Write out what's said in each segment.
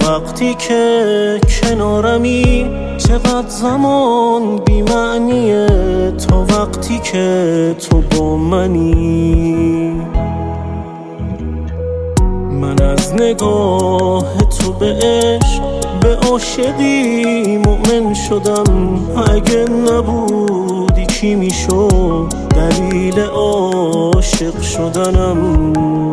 وقتی که کنارمی چقدر زمان بی معنیه، تا وقتی که تو با منی. من از نگاه تو به عشق، به عاشقی مؤمن شدم. اگه نبودی چی میشد دلیل عاشق شدنم؟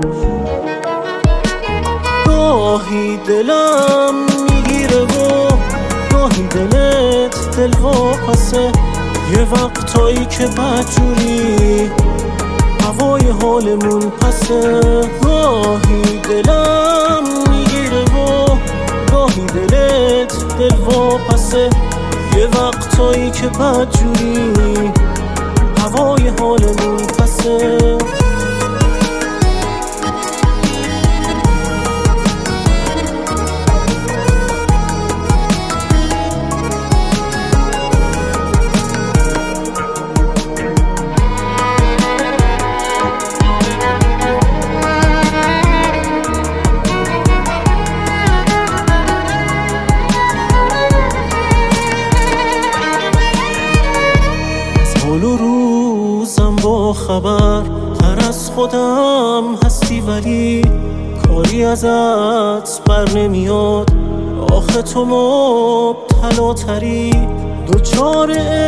گاهی دلم میگیره و گاهی دلت دلواپسه. یه وقتایی که بدجوری هوای حالمون پسه. گاهی دلم میگیره و گاهی دلت دلواپسه. یه وقتایی که بدجوری هوای حالمون پسه. حال و روزم با خبر تر از خودم هستی، ولی کاری ازت بر نمیاد. آخه تو مبتلاتری، دوچار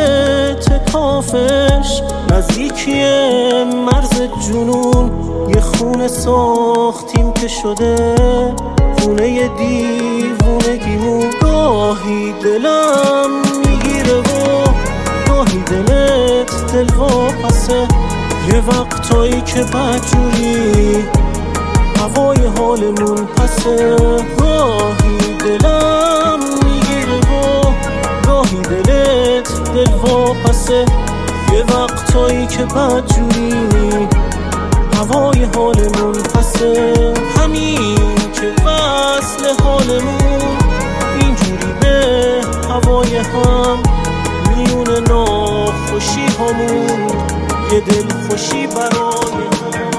اعتکافش نزدیکی مرز جنون. یه خونه ساختیم که شده خونه دیوونگیمون. گاهی دلم میگیره و گاهی دلت دلواپسه. یه وقتایی که بدجوری هوای حالمون پسه. گاهی دلم میگیره و گاهی دلت دلواپسه. یه وقتایی که بدجوری هوای حالمون پسه. همین که وصل حالمون اینجوری به هوای هم، میونه ناخوشی همون یه دل خوشی برای هم.